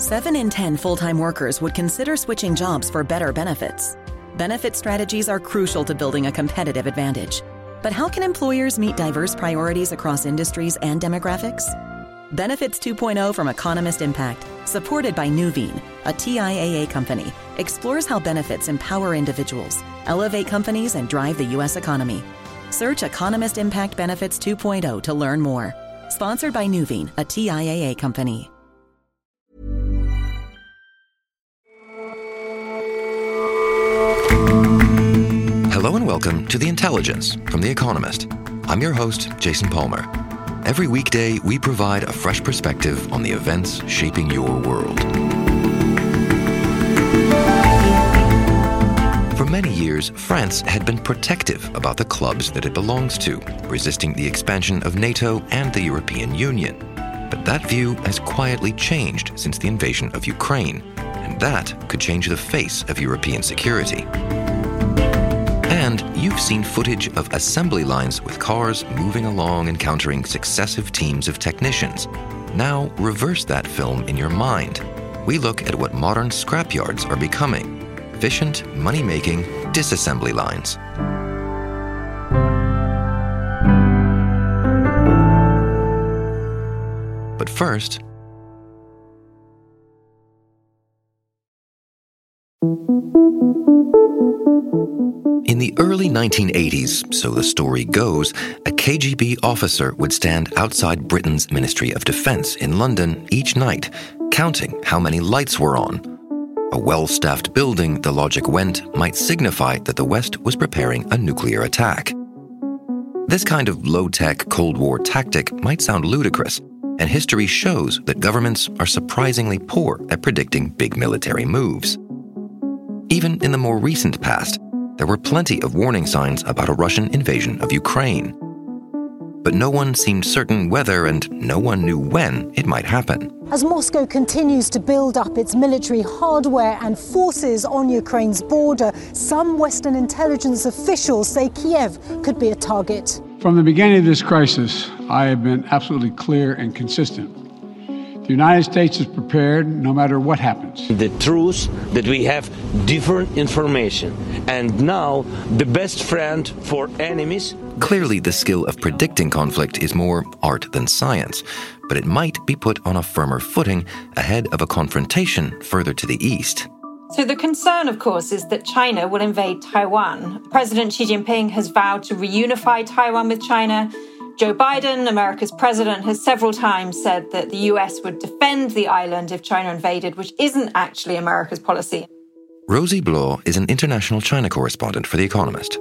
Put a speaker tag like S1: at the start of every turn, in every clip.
S1: 7 in 10 full-time workers would consider switching jobs for better benefits. Benefit strategies are crucial to building a competitive advantage. But how can employers meet diverse priorities across industries and demographics? Benefits 2.0 from Economist Impact, supported by Nuveen, a TIAA company, explores how benefits empower individuals, elevate companies, and drive the U.S. economy. Search Economist Impact Benefits 2.0 to learn more. Sponsored by Nuveen, a TIAA company.
S2: Hello and welcome to The Intelligence from The Economist. I'm your host, Jason Palmer. Every weekday, we provide a fresh perspective on the events shaping your world. For many years, France had been protective about the clubs that it belongs to, resisting the expansion of NATO and the European Union. But that view has quietly changed since the invasion of Ukraine, and that could change the face of European security. And you've seen footage of assembly lines with cars moving along encountering successive teams of technicians. Now reverse that film in your mind. We look at what modern scrapyards are becoming. Efficient, money-making disassembly lines. But first, in the early 1980s, so the story goes, a KGB officer would stand outside Britain's Ministry of Defense in London each night, counting how many lights were on. A well-staffed building, the logic went, might signify that the West was preparing a nuclear attack. This kind of low-tech Cold War tactic might sound ludicrous, and history shows that governments are surprisingly poor at predicting big military moves. Even in the more recent past, there were plenty of warning signs about a Russian invasion of Ukraine. But no one seemed certain whether, and no one knew when, it might happen.
S3: As Moscow continues to build up its military hardware and forces on Ukraine's border, some Western intelligence officials say Kiev could be a target.
S4: From the beginning of this crisis, I have been absolutely clear and consistent. The United States is prepared no matter what happens.
S5: The truth that we have different information, and now the best friend for enemies.
S2: Clearly, the skill of predicting conflict is more art than science, but it might be put on a firmer footing ahead of a confrontation further to the east.
S6: So the concern, of course, is that China will invade Taiwan. President Xi Jinping has vowed to reunify Taiwan with China. Joe Biden, America's president, has several times said that the US would defend the island if China invaded, which isn't actually America's policy.
S2: Rosie Bloch is an international China correspondent for The Economist.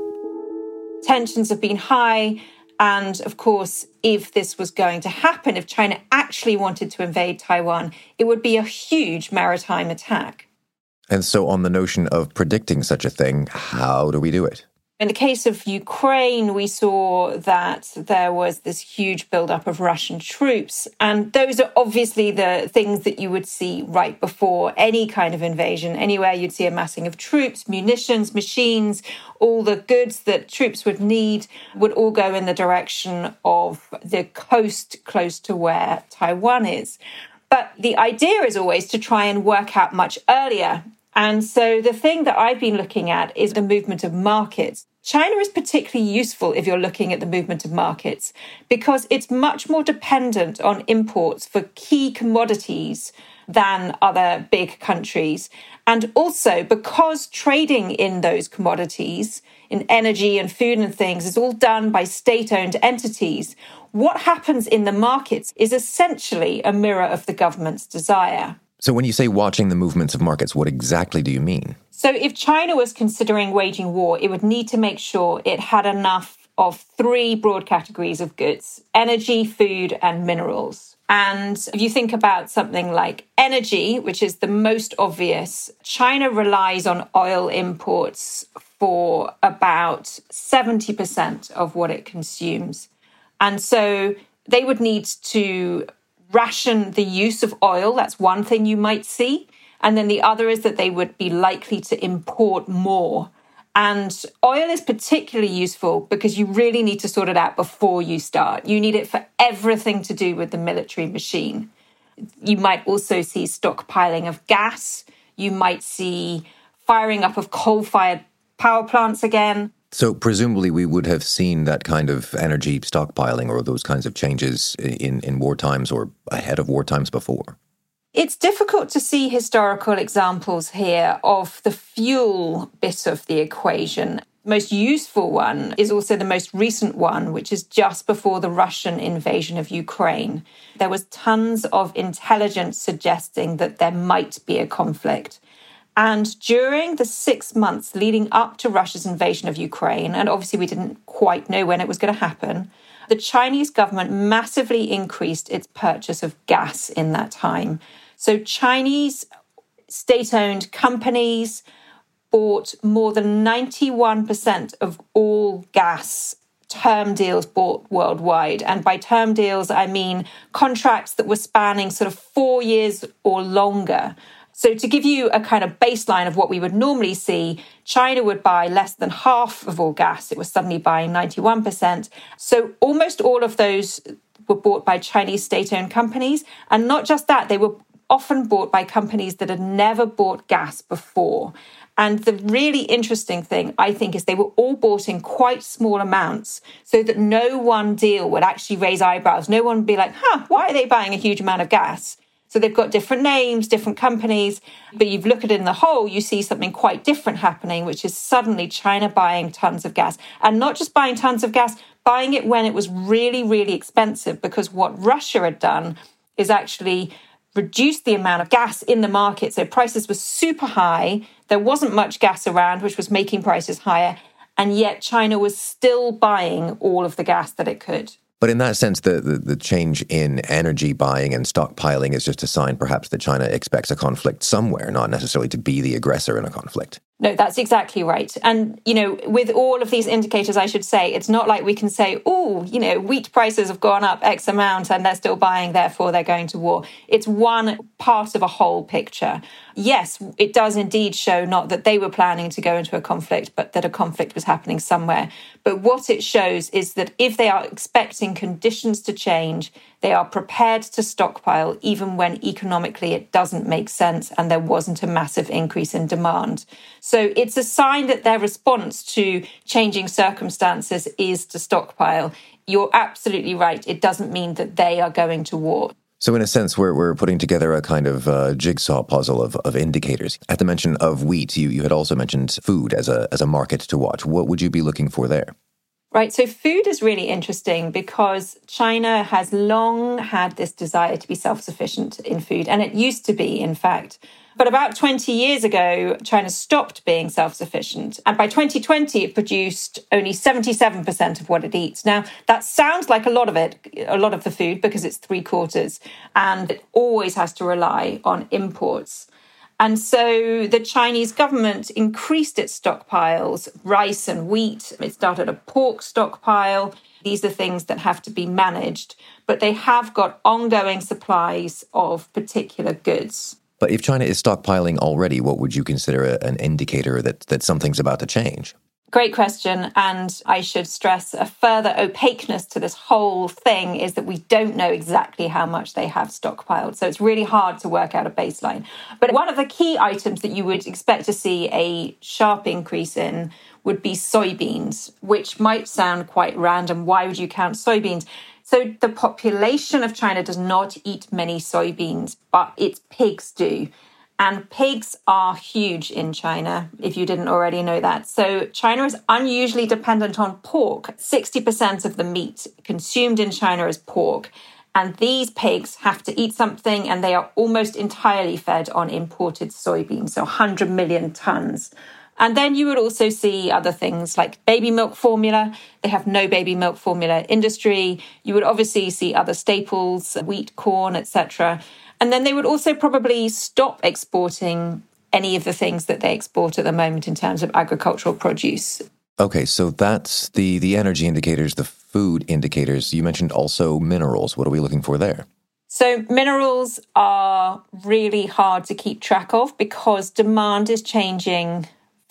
S6: Tensions have been high, and of course, if this was going to happen, if China actually wanted to invade Taiwan, it would be a huge maritime attack.
S7: And so on the notion of predicting such a thing, how do we do it?
S6: In the case of Ukraine, we saw that there was this huge buildup of Russian troops. And those are obviously the things that you would see right before any kind of invasion. Anywhere you'd see a massing of troops, munitions, machines, all the goods that troops would need would all go in the direction of the coast close to where Taiwan is. But the idea is always to try and work out much earlier. And so the thing that I've been looking at is the movement of markets. China is particularly useful if you're looking at the movement of markets because it's much more dependent on imports for key commodities than other big countries. And also because trading in those commodities, in energy and food and things, is all done by state-owned entities, what happens in the markets is essentially a mirror of the government's desire.
S7: So when you say watching the movements of markets, what exactly do you mean?
S6: So if China was considering waging war, it would need to make sure it had enough of three broad categories of goods: energy, food, and minerals. And if you think about something like energy, which is the most obvious, China relies on oil imports for about 70% of what it consumes. And so they would need to ration the use of oil. That's one thing you might see. And then the other is that they would be likely to import more. And oil is particularly useful because you really need to sort it out before you start. You need it for everything to do with the military machine. You might also see stockpiling of gas. You might see firing up of coal-fired power plants again.
S7: So presumably we would have seen that kind of energy stockpiling or those kinds of changes in war times or ahead of war times before.
S6: It's difficult to see historical examples here of the fuel bit of the equation. The most useful one is also the most recent one, which is just before the Russian invasion of Ukraine. There was tons of intelligence suggesting that there might be a conflict. And during the 6 months leading up to Russia's invasion of Ukraine, and obviously we didn't quite know when it was going to happen, the Chinese government massively increased its purchase of gas in that time. So Chinese state-owned companies bought more than 91% of all gas term deals bought worldwide. And by term deals, I mean contracts that were spanning sort of 4 years or longer. So to give you a kind of baseline of what we would normally see, China would buy less than half of all gas. It was suddenly buying 91%. So almost all of those were bought by Chinese state-owned companies. And not just that, they were often bought by companies that had never bought gas before. And the really interesting thing, I think, is they were all bought in quite small amounts so that no one deal would actually raise eyebrows. No one would be like, why are they buying a huge amount of gas? So they've got different names, different companies, but you look at it in the whole, you see something quite different happening, which is suddenly China buying tons of gas. And not just buying tons of gas, buying it when it was really, really expensive, because what Russia had done is actually reduced the amount of gas in the market. So prices were super high. There wasn't much gas around, which was making prices higher. And yet China was still buying all of the gas that it could.
S7: But in that sense, the change in energy buying and stockpiling is just a sign perhaps that China expects a conflict somewhere, not necessarily to be the aggressor in a conflict.
S6: No, that's exactly right. And, with all of these indicators, I should say, it's not like we can say, wheat prices have gone up X amount and they're still buying, therefore they're going to war. It's one part of a whole picture. Yes, it does indeed show not that they were planning to go into a conflict, but that a conflict was happening somewhere. But what it shows is that if they are expecting conditions to change, they are prepared to stockpile even when economically it doesn't make sense and there wasn't a massive increase in demand. So it's a sign that their response to changing circumstances is to stockpile. You're absolutely right. It doesn't mean that they are going to war.
S7: So in a sense, we're putting together a kind of jigsaw puzzle of indicators. At the mention of wheat, you had also mentioned food as a market to watch. What would you be looking for there?
S6: Right, so food is really interesting because China has long had this desire to be self-sufficient in food, and it used to be, in fact. But about 20 years ago, China stopped being self-sufficient. And by 2020, it produced only 77% of what it eats. Now, that sounds like a lot of the food, because it's 3/4, and it always has to rely on imports. And so the Chinese government increased its stockpiles, rice and wheat. It started a pork stockpile. These are things that have to be managed, but they have got ongoing supplies of particular goods.
S7: But if China is stockpiling already, what would you consider an indicator that something's about to change?
S6: Great question. And I should stress a further opaqueness to this whole thing is that we don't know exactly how much they have stockpiled. So it's really hard to work out a baseline. But one of the key items that you would expect to see a sharp increase in would be soybeans, which might sound quite random. Why would you count soybeans? So the population of China does not eat many soybeans, but its pigs do. And pigs are huge in China, if you didn't already know that. So China is unusually dependent on pork. 60% of the meat consumed in China is pork. And these pigs have to eat something, and they are almost entirely fed on imported soybeans, so 100 million tons. And then you would also see other things like baby milk formula. They have no baby milk formula industry. You would obviously see other staples, wheat, corn, etc. And then they would also probably stop exporting any of the things that they export at the moment in terms of agricultural produce.
S7: Okay, so that's the energy indicators, the food indicators. You mentioned also minerals. What are we looking for there?
S6: So minerals are really hard to keep track of because demand is changing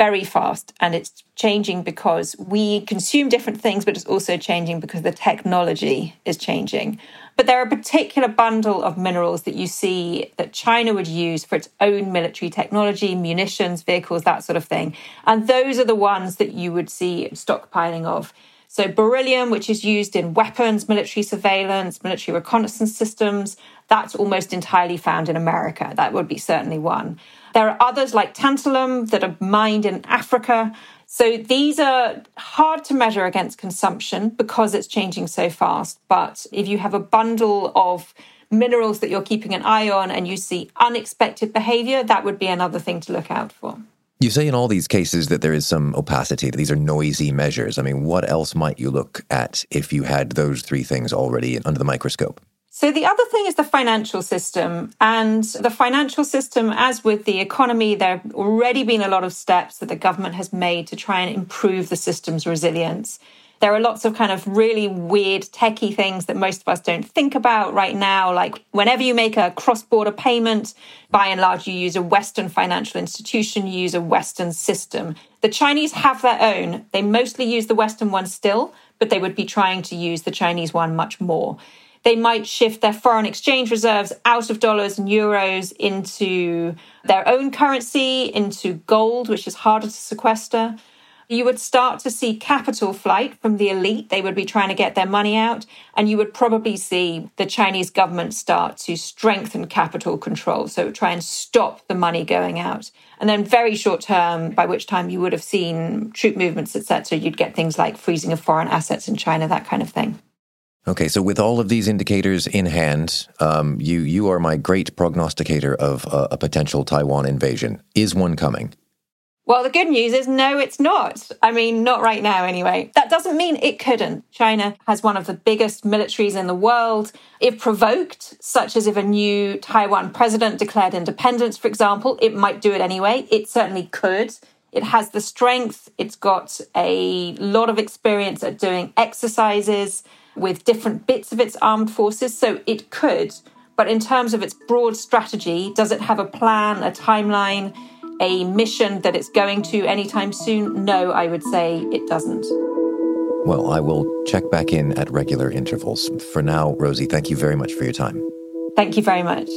S6: very fast, and it's changing because we consume different things, but it's also changing because the technology is changing. But there are a particular bundle of minerals that you see that China would use for its own military technology, munitions, vehicles, that sort of thing. And those are the ones that you would see stockpiling of. So beryllium, which is used in weapons, military surveillance, military reconnaissance systems, that's almost entirely found in America. That would be certainly one. There are others like tantalum that are mined in Africa. So these are hard to measure against consumption because it's changing so fast. But if you have a bundle of minerals that you're keeping an eye on and you see unexpected behavior, that would be another thing to look out for.
S7: You say in all these cases that there is some opacity, that these are noisy measures. I mean, what else might you look at if you had those three things already under the microscope?
S6: So the other thing is the financial system. And the financial system, as with the economy, there have already been a lot of steps that the government has made to try and improve the system's resilience. There are lots of kind of really weird techie things that most of us don't think about right now. Like whenever you make a cross-border payment, by and large, you use a Western financial institution, you use a Western system. The Chinese have their own. They mostly use the Western one still, but they would be trying to use the Chinese one much more. They might shift their foreign exchange reserves out of dollars and euros into their own currency, into gold, which is harder to sequester. You would start to see capital flight from the elite. They would be trying to get their money out. And you would probably see the Chinese government start to strengthen capital control. So try and stop the money going out. And then very short term, by which time you would have seen troop movements, etc., you'd get things like freezing of foreign assets in China, that kind of thing.
S7: Okay, so with all of these indicators in hand, you are my great prognosticator of a potential Taiwan invasion. Is one coming?
S6: Well, the good news is no, it's not. I mean, not right now anyway. That doesn't mean it couldn't. China has one of the biggest militaries in the world. If provoked, such as if a new Taiwan president declared independence, for example, it might do it anyway. It certainly could. It has the strength. It's got a lot of experience at doing exercises with different bits of its armed forces. So it could. But in terms of its broad strategy, does it have a plan, a timeline, a mission that it's going to anytime soon? No, I would say it doesn't.
S7: Well, I will check back in at regular intervals. For now, Rosie, thank you very much for your time.
S6: Thank you very much.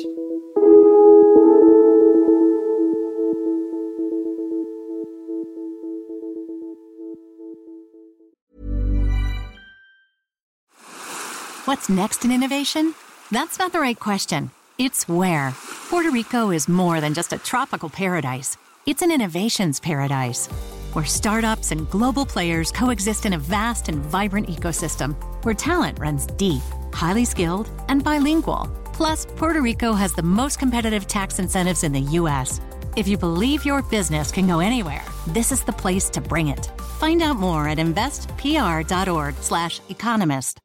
S8: What's next in innovation? That's not the right question. It's where. Puerto Rico is more than just a tropical paradise. It's an innovations paradise, where startups and global players coexist in a vast and vibrant ecosystem, where talent runs deep, highly skilled, and bilingual. Plus, Puerto Rico has the most competitive tax incentives in the U.S. If you believe your business can go anywhere, this is the place to bring it. Find out more at investpr.org/economist.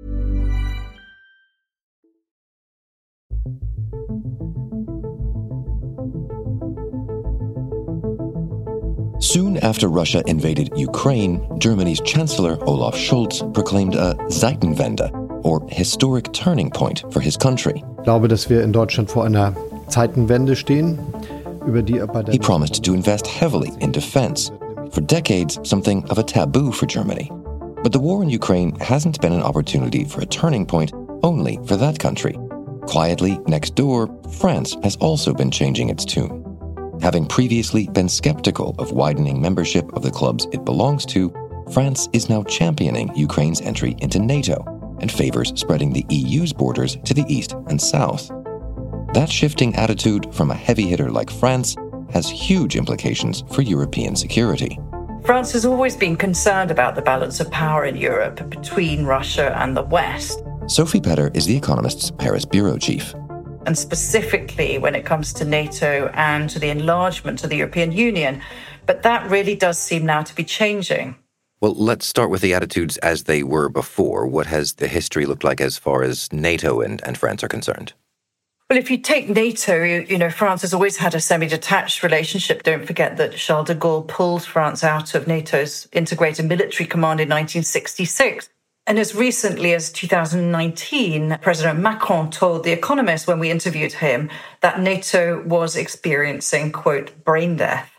S2: Soon after Russia invaded Ukraine, Germany's Chancellor Olaf Scholz proclaimed a Zeitenwende, or historic turning point, for his country.
S9: Ich glaube, dass wir in Deutschland vor einer Zeitenwende stehen, über die bei der
S2: He promised to invest heavily in defense. For decades, something of a taboo for Germany. But the war in Ukraine hasn't been an opportunity for a turning point only for that country. Quietly, next door, France has also been changing its tune. Having previously been skeptical of widening membership of the clubs it belongs to, France is now championing Ukraine's entry into NATO and favors spreading the EU's borders to the east and south. That shifting attitude from a heavy hitter like France has huge implications for European security.
S10: France has always been concerned about the balance of power in Europe between Russia and the West.
S2: Sophie Petter is The Economist's Paris bureau chief.
S10: And specifically when it comes to NATO and to the enlargement of the European Union. But that really does seem now to be changing.
S2: Well, let's start with the attitudes as they were before. What has the history looked like as far as NATO and France are concerned?
S10: Well, if you take NATO, France has always had a semi-detached relationship. Don't forget that Charles de Gaulle pulled France out of NATO's integrated military command in 1966. And as recently as 2019, President Macron told The Economist when we interviewed him that NATO was experiencing, quote, brain death.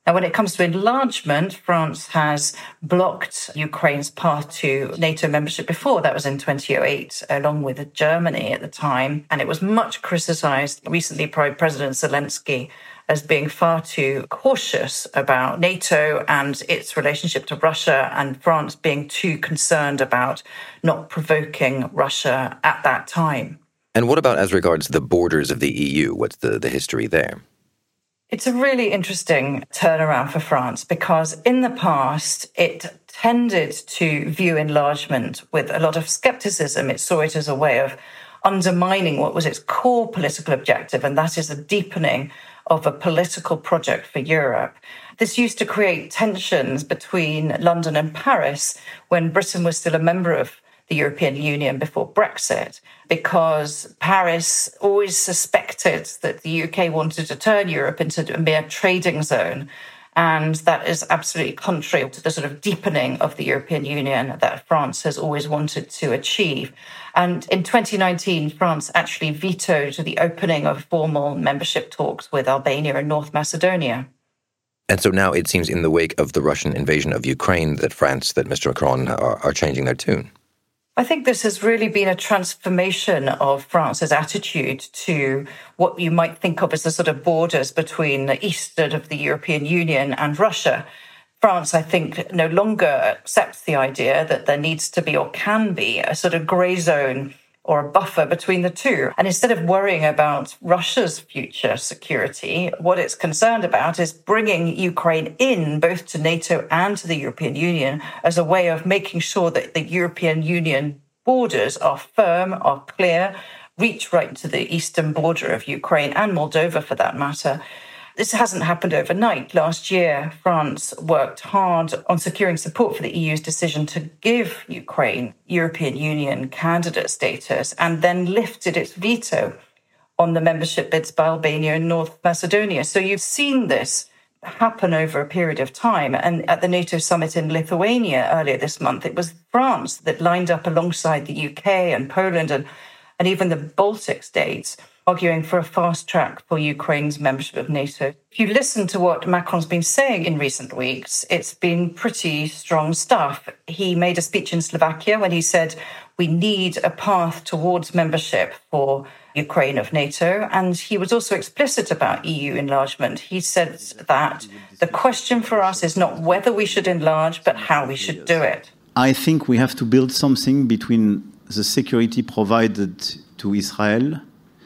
S10: Now, when it comes to enlargement, France has blocked Ukraine's path to NATO membership before. That was in 2008, along with Germany at the time. And it was much criticized recently by President Zelensky as being far too cautious about NATO and its relationship to Russia, and France being too concerned about not provoking Russia at that time.
S2: And what about as regards the borders of the EU? What's the history there?
S10: It's a really interesting turnaround for France because in the past, it tended to view enlargement with a lot of skepticism. It saw it as a way of undermining what was its core political objective, and that is the deepening of a political project for Europe. This used to create tensions between London and Paris when Britain was still a member of the European Union before Brexit, because Paris always suspected that the UK wanted to turn Europe into a mere trading zone. And that is absolutely contrary to the sort of deepening of the European Union that France has always wanted to achieve. And in 2019, France actually vetoed the opening of formal membership talks with Albania and North Macedonia.
S2: And so now it seems in the wake of the Russian invasion of Ukraine that Mr. Macron are changing their tune.
S10: I think this has really been a transformation of France's attitude to what you might think of as the sort of borders between the east of the European Union and Russia. France, I think, no longer accepts the idea that there needs to be or can be a sort of grey zone or a buffer between the two. And instead of worrying about Russia's future security, what it's concerned about is bringing Ukraine in both to NATO and to the European Union as a way of making sure that the European Union borders are firm, are clear, reach right to the eastern border of Ukraine and Moldova for that matter. This hasn't happened overnight. Last year, France worked hard on securing support for the EU's decision to give Ukraine European Union candidate status and then lifted its veto on the membership bids by Albania and North Macedonia. So you've seen this happen over a period of time. And at the NATO summit in Lithuania earlier this month, it was France that lined up alongside the UK and Poland and even the Baltic states, arguing for a fast track for Ukraine's membership of NATO. If you listen to what Macron's been saying in recent weeks, it's been pretty strong stuff. He made a speech in Slovakia when he said, we need a path towards membership for Ukraine of NATO. And he was also explicit about EU enlargement. He said that the question for us is not whether we should enlarge, but how we should do it.
S11: I think we have to build something between the security provided to Israel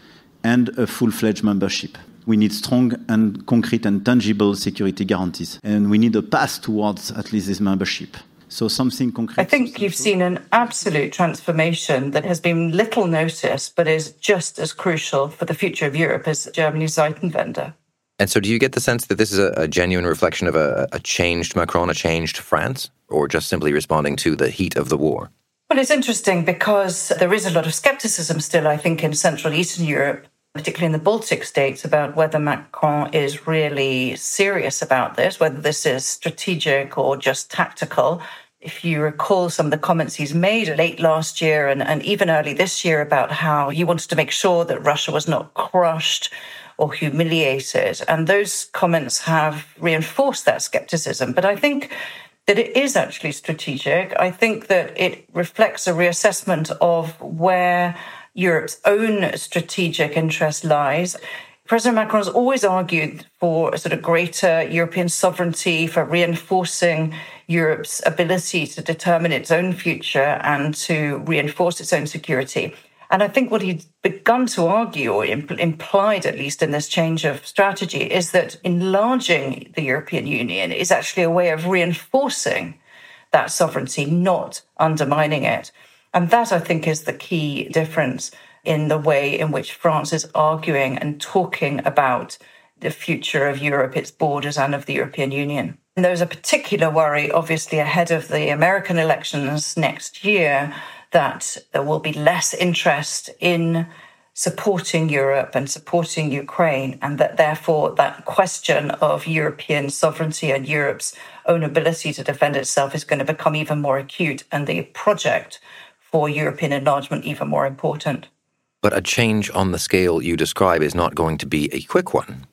S11: and a full-fledged membership. We need strong and concrete and tangible security guarantees. And we need a path towards at least this membership. So something concrete.
S10: I think you've seen an absolute transformation that has been little noticed, but is just as crucial for the future of Europe as Germany's Zeitenwende.
S2: And so do you get the sense that this is a genuine reflection of a changed Macron, a changed France, or just simply responding to the heat of the war?
S10: Well, it's interesting because there is a lot of skepticism still, I think, in Central Eastern Europe, particularly in the Baltic states, about whether Macron is really serious about this, whether this is strategic or just tactical. If you recall some of the comments he's made late last year and even early this year about how he wanted to make sure that Russia was not crushed or humiliated. And those comments have reinforced that skepticism. But I think that it is actually strategic. I think that it reflects a reassessment of where Europe's own strategic interest lies. President Macron has always argued for a sort of greater European sovereignty, for reinforcing Europe's ability to determine its own future and to reinforce its own security. And I think what he's begun to argue, or implied at least in this change of strategy, is that enlarging the European Union is actually a way of reinforcing that sovereignty, not undermining it. And that, I think, is the key difference in the way in which France is arguing and talking about the future of Europe, its borders, and of the European Union. And there's a particular worry, obviously, ahead of the American elections next year, that there will be less interest in supporting Europe and supporting Ukraine, and that therefore that question of European sovereignty and Europe's own ability to defend itself is going to become even more acute, and the project for European enlargement even more important.
S2: But a change on the scale you describe is not going to be a quick one.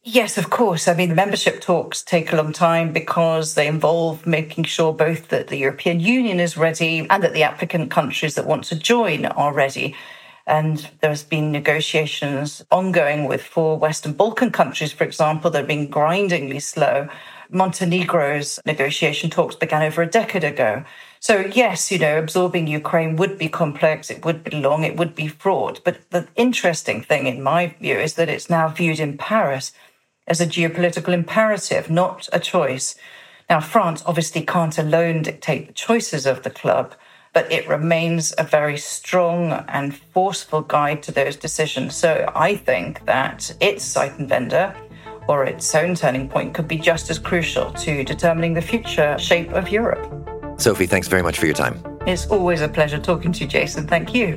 S10: Yes, of course. I mean, the membership talks take a long time because they involve making sure both that the European Union is ready and that the applicant countries that want to join are ready. And there's been negotiations ongoing with 4 Western Balkan countries, for example, that have been grindingly slow. Montenegro's negotiation talks began over a decade ago. So yes, absorbing Ukraine would be complex, it would be long, it would be fraught. But the interesting thing, in my view, is that it's now viewed in Paris as a geopolitical imperative, not a choice. Now, France obviously can't alone dictate the choices of the club, but it remains a very strong and forceful guide to those decisions. So I think that its Zeitenwende, or its own turning point, could be just as crucial to determining the future shape of Europe.
S7: Sophie, thanks very much for your time.
S10: It's always a pleasure talking to you, Jason. Thank you.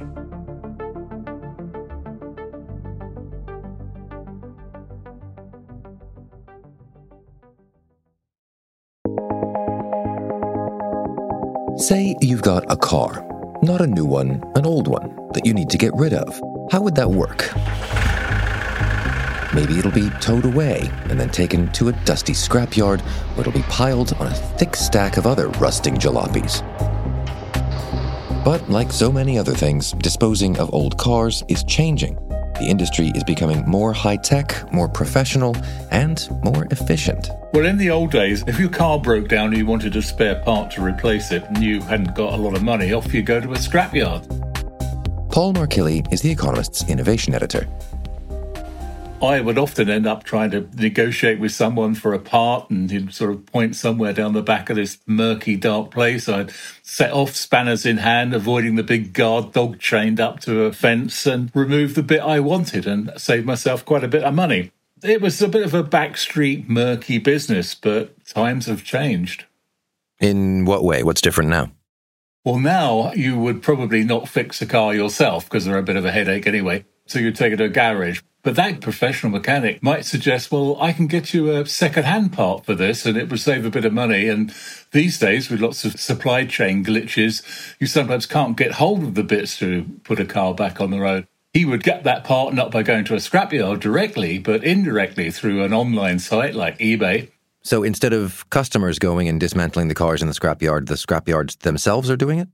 S2: Say you've got a car, not a new one, an old one, that you need to get rid of. How would that work? Maybe it'll be towed away and then taken to a dusty scrapyard where it'll be piled on a thick stack of other rusting jalopies. But like so many other things, disposing of old cars is changing. The industry is becoming more high-tech, more professional, and more efficient.
S12: Well, in the old days, if your car broke down and you wanted a spare part to replace it and you hadn't got a lot of money, off you go to a scrapyard.
S2: Paul Markilly is The Economist's innovation editor.
S12: I would often end up trying to negotiate with someone for a part, and he'd sort of point somewhere down the back of this murky, dark place. I'd set off, spanners in hand, avoiding the big guard dog chained up to a fence, and remove the bit I wanted and save myself quite a bit of money. It was a bit of a backstreet, murky business, but times have changed.
S2: In what way? What's different now?
S12: Well, now you would probably not fix a car yourself because they're a bit of a headache anyway. So you'd take it to a garage. But that professional mechanic might suggest, well, I can get you a second-hand part for this and it would save a bit of money. And these days, with lots of supply chain glitches, you sometimes can't get hold of the bits to put a car back on the road. He would get that part not by going to a scrapyard directly, but indirectly through an online site like eBay.
S2: So instead of customers going and dismantling the cars in the scrapyards themselves are doing it?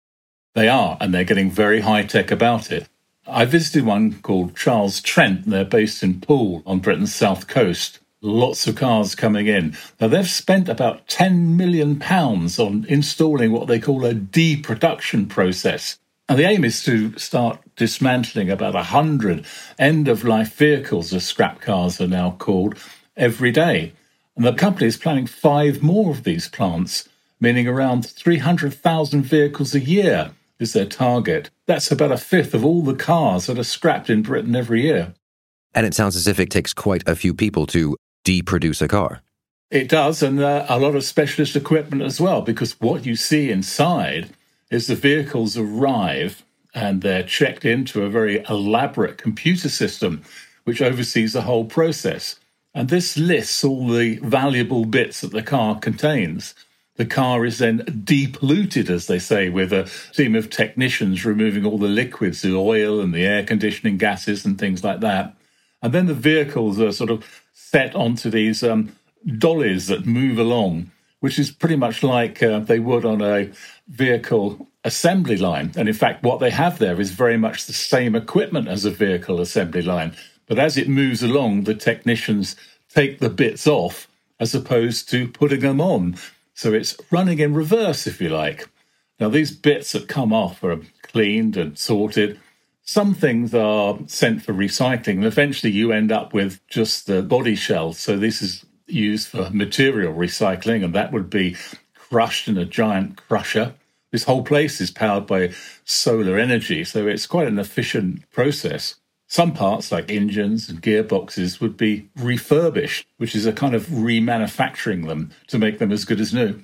S12: They are, and they're getting very high-tech about it. I visited one called Charles Trent. They're based in Poole on Britain's south coast. Lots of cars coming in. Now, they've spent about £10 million on installing what they call a deproduction process. And the aim is to start dismantling about 100 end-of-life vehicles, as scrap cars are now called, every day. And the company is planning 5 more of these plants, meaning around 300,000 vehicles a year is their target. That's about a fifth of all the cars that are scrapped in Britain every year.
S2: And it sounds as if it takes quite a few people to deproduce a car.
S12: It does, and a lot of specialist equipment as well, because what you see inside is the vehicles arrive and they're checked into a very elaborate computer system which oversees the whole process. And this lists all the valuable bits that the car contains. The car is then depolluted, as they say, with a team of technicians removing all the liquids, the oil and the air conditioning gases and things like that. And then the vehicles are sort of set onto these dollies that move along, which is pretty much like they would on a vehicle assembly line. And in fact, what they have there is very much the same equipment as a vehicle assembly line. But as it moves along, the technicians take the bits off as opposed to putting them on. So it's running in reverse, if you like. Now, these bits that come off are cleaned and sorted. Some things are sent for recycling, and eventually you end up with just the body shell. So this is used for material recycling, and that would be crushed in a giant crusher. This whole place is powered by solar energy, so it's quite an efficient process. Some parts, like engines and gearboxes, would be refurbished, which is a kind of remanufacturing them to make them as good as new.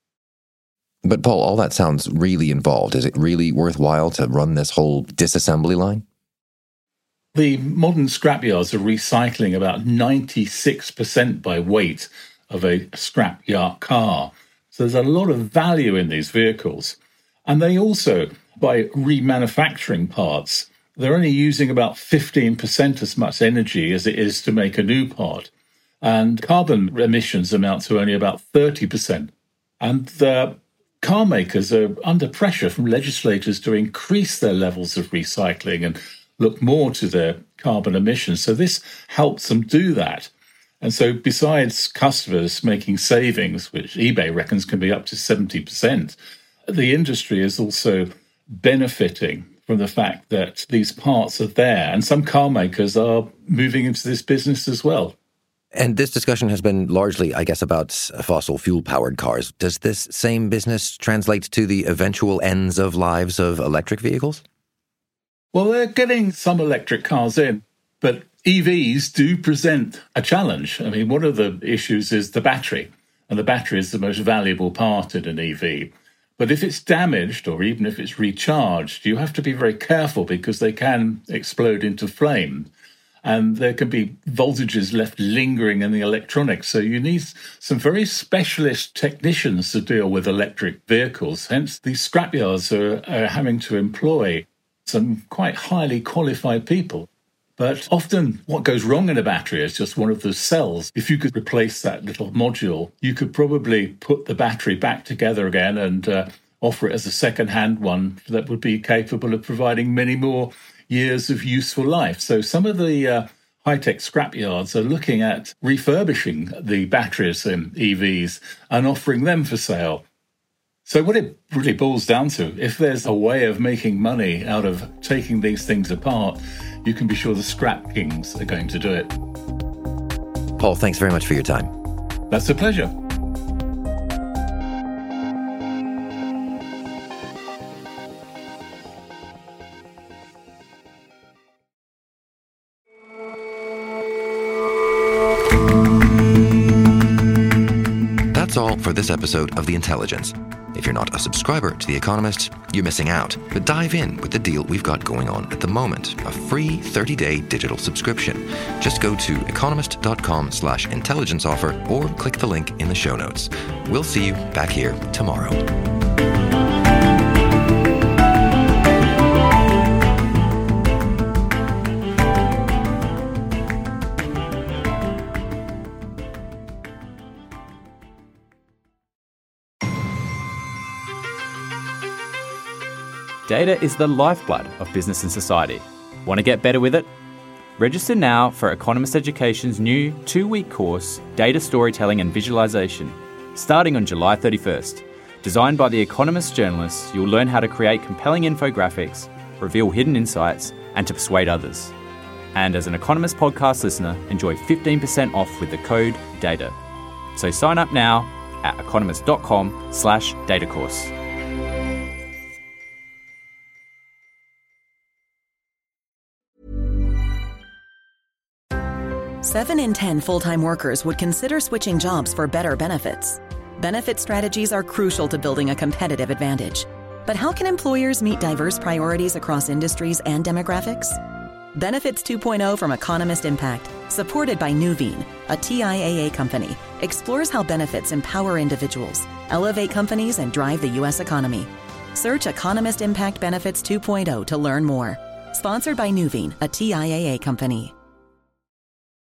S2: But Paul, all that sounds really involved. Is it really worthwhile to run this whole disassembly line?
S12: The modern scrapyards are recycling about 96% by weight of a scrapyard car. So there's a lot of value in these vehicles. And they also, by remanufacturing parts, they're only using about 15% as much energy as it is to make a new part. And carbon emissions amount to only about 30%. And the car makers are under pressure from legislators to increase their levels of recycling and look more to their carbon emissions. So this helps them do that. And so besides customers making savings, which eBay reckons can be up to 70%, the industry is also benefiting from the fact that these parts are there. And some car makers are moving into this business as well.
S2: And this discussion has been largely, I guess, about fossil fuel-powered cars. Does this same business translate to the eventual ends of lives of electric vehicles?
S12: Well, they're getting some electric cars in, but EVs do present a challenge. I mean, one of the issues is the battery, and the battery is the most valuable part in an EV. But if it's damaged, or even if it's recharged, you have to be very careful because they can explode into flame. And there can be voltages left lingering in the electronics. So you need some very specialist technicians to deal with electric vehicles. Hence, these scrapyards are having to employ some quite highly qualified people. But often what goes wrong in a battery is just one of the cells. If you could replace that little module, you could probably put the battery back together again and offer it as a second-hand one that would be capable of providing many more years of useful life. So some of the high-tech scrapyards are looking at refurbishing the batteries in EVs and offering them for sale. So what it really boils down to, if there's a way of making money out of taking these things apart, you can be sure the scrap kings are going to do it.
S2: Paul, thanks very much for your time.
S12: That's a pleasure.
S2: That's all for this episode of The Intelligence. If you're not a subscriber to The Economist, you're missing out. But dive in with the deal we've got going on at the moment, a free 30-day digital subscription. Just go to economist.com/intelligence offer or click the link in the show notes. We'll see you back here tomorrow.
S13: Data is the lifeblood of business and society. Want to get better with it? Register now for Economist Education's new 2-week course, Data Storytelling and Visualization, starting on July 31st. Designed by The Economist journalists, you'll learn how to create compelling infographics, reveal hidden insights, and to persuade others. And as an Economist podcast listener, enjoy 15% off with the code DATA. So sign up now at economist.com/datacourse.
S1: 7 in 10 full-time workers would consider switching jobs for better benefits. Benefit strategies are crucial to building a competitive advantage. But how can employers meet diverse priorities across industries and demographics? Benefits 2.0 from Economist Impact, supported by Nuveen, a TIAA company, explores how benefits empower individuals, elevate companies, and drive the U.S. economy. Search Economist Impact Benefits 2.0 to learn more. Sponsored by Nuveen, a TIAA company.